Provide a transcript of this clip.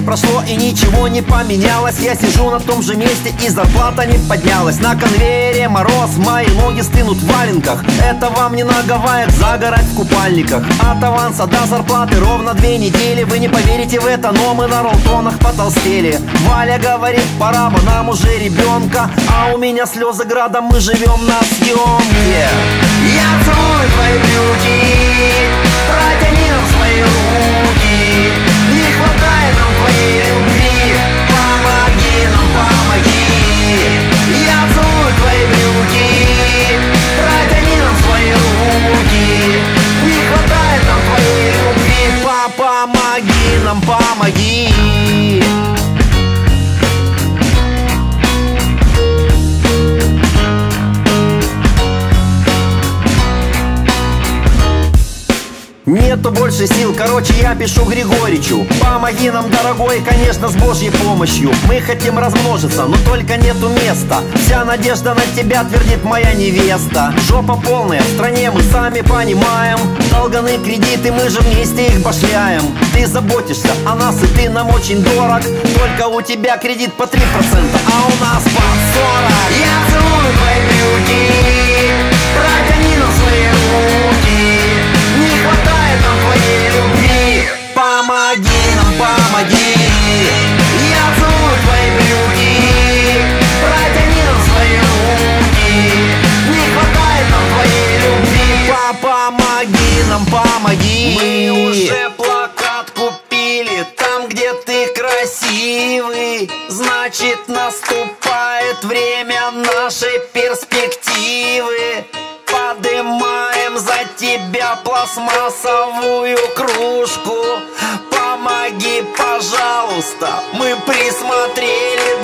прошло и ничего не поменялось. Я сижу на том же месте и зарплата не поднялась. На конвейере мороз, мои ноги стынут в валенках. Это вам не на Гавайях загорать в купальниках. От аванса до зарплаты ровно 2 недели. Вы не поверите в это, но мы на роллтонах потолстели. Валя говорит, пора бы нам уже ребенка, а у меня слезы градом, мы живем на съемке. Я целую твои брюки, протяни нам свои руки. Не хватает нам твоей любви, помоги нам, помоги. Я целую твои брюки, протяни нам свои руки. Не хватает нам твоей любви, помоги нам, помоги. Нету больше сил, короче, я пишу Григоричу. Помоги нам, дорогой, конечно, с Божьей помощью. Мы хотим размножиться, но только нету места. Вся надежда на тебя, твердит моя невеста. Жопа полная, в стране мы сами понимаем. Долганы кредиты, мы же вместе их башляем. Ты заботишься о нас, и ты нам очень дорог. Только у тебя кредит по 3%, а у нас по 40. Я целую твои брюки, протяни нам свои руки. Не хватает нам твоей любви, помоги нам, помоги. Я целую твои брюки, протяни нам свои руки. Не хватает нам твоей любви, помоги нам, помоги. Мы уже плакат купили, там, где ты красивый. Значит, наступает время нашей перспективы. Подымаем за тебя пластмассовую кружку. Помоги, пожалуйста, мы присмотрели